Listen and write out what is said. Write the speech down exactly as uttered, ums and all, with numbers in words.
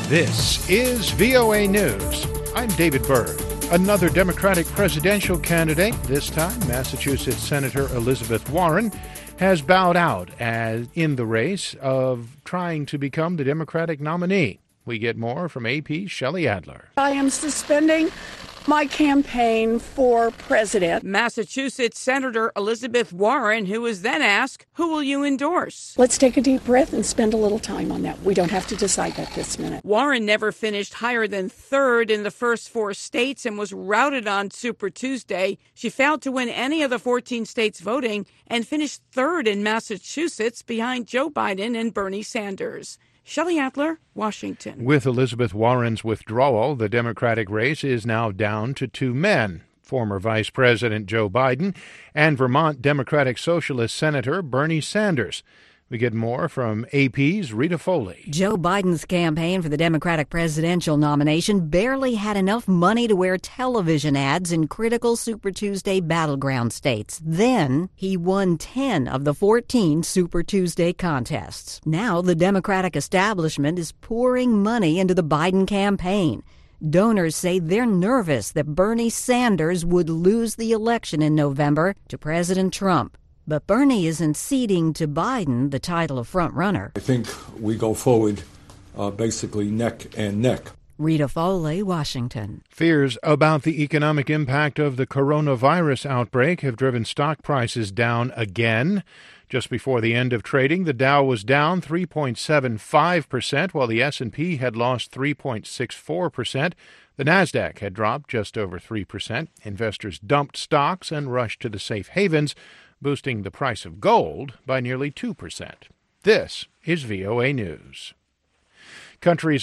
This is V O A News. I'm David Byrd. Another Democratic presidential candidate, this time Massachusetts Senator Elizabeth Warren, has bowed out as in the race of trying to become the Democratic nominee. We get more from A P's Shelley Adler. I am suspending my campaign for president. Massachusetts Senator Elizabeth Warren, who was then asked, who will you endorse? Let's take a deep breath and spend a little time on that. We don't have to decide that this minute. Warren never finished higher than third in the first four states and was routed on Super Tuesday. She failed to win any of the fourteen states voting and finished third in Massachusetts behind Joe Biden and Bernie Sanders. Shelley Adler, Washington. With Elizabeth Warren's withdrawal, the Democratic race is now down to two men, former Vice President Joe Biden and Vermont Democratic Socialist Senator Bernie Sanders. We get more from A P's Rita Foley. Joe Biden's campaign for the Democratic presidential nomination barely had enough money to wear television ads in critical Super Tuesday battleground states. Then he won ten of the fourteen Super Tuesday contests. Now the Democratic establishment is pouring money into the Biden campaign. Donors say they're nervous that Bernie Sanders would lose the election in November to President Trump. But Bernie isn't ceding to Biden the title of frontrunner. I think we go forward uh, basically neck and neck. Rita Foley, Washington. Fears about the economic impact of the coronavirus outbreak have driven stock prices down again. Just before the end of trading, the Dow was down three point seven five percent, while the S and P had lost three point six four percent. The Nasdaq had dropped just over three percent. Investors dumped stocks and rushed to the safe havens, boosting the price of gold by nearly two percent. This is V O A News. Countries